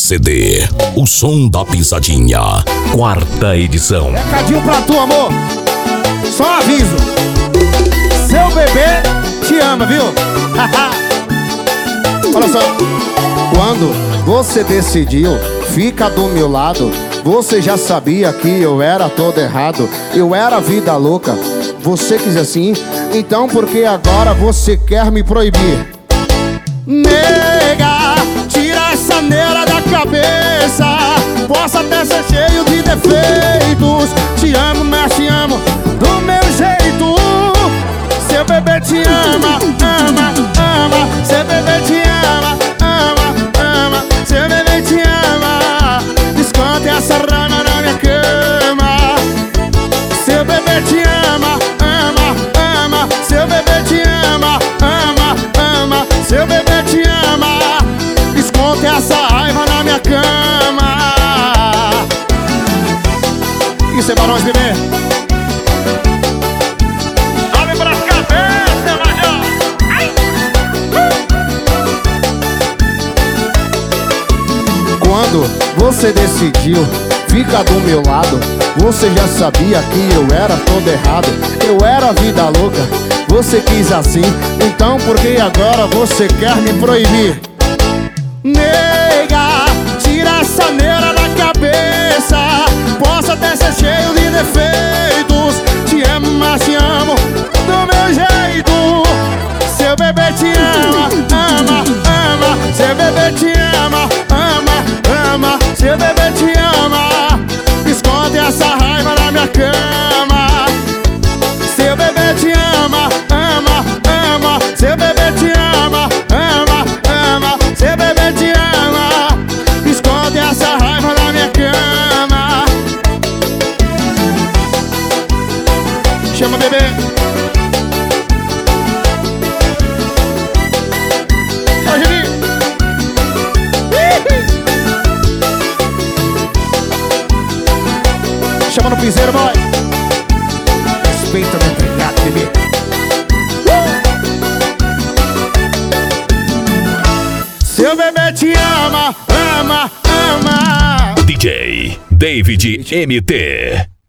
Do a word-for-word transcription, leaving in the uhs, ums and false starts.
C D, o som da pisadinha, quarta edição. Recadinho pra tu, amor. Só um aviso: seu bebê te ama, viu? Olha só. Quando você decidiu ficar do meu lado, você já sabia que eu era todo errado. Eu era vida louca. Você quis assim, então por que agora você quer me proibir? Nega, tira essa neura da cabeça. Posso até ser cheio de defeitos, te amo, mas te amo do meu jeito. Seu bebê te ama, ama, ama. Seu bebê te ama, ama, ama. Seu bebê te ama. Desconta essa rana na minha cama. Seu bebê te ama, ama, ama. Seu bebê te ama, ama, ama. Seu bebê te ama. Desconta essa raiva na minha cama. Isso é Barões, bebê. Sobe pras cabeças, Major. Ai. Quando você decidiu ficar do meu lado, você já sabia que eu era todo errado. Eu era vida louca, você quis assim, então por que agora você quer me proibir? Nega, tira essa neura da cabeça. Posso até ser cheio de defeitos, te amo, mas te amo do meu jeito. Seu bebê te ama, ama, ama. Seu bebê te ama, ama, ama. Seu bebê te ama. Esconde essa raiva na minha cama. Seu bebê te ama, ama, ama. Seu bebê te ama, ama, ama. Seu bebê te ama. Esconde essa raiva na minha cama. Chama, bebê. Vai, Juninho. Chama no piseiro, boy. Respeita meu empregado, bebê. uh! Seu bebê te ama, ama, ama. D J David M T.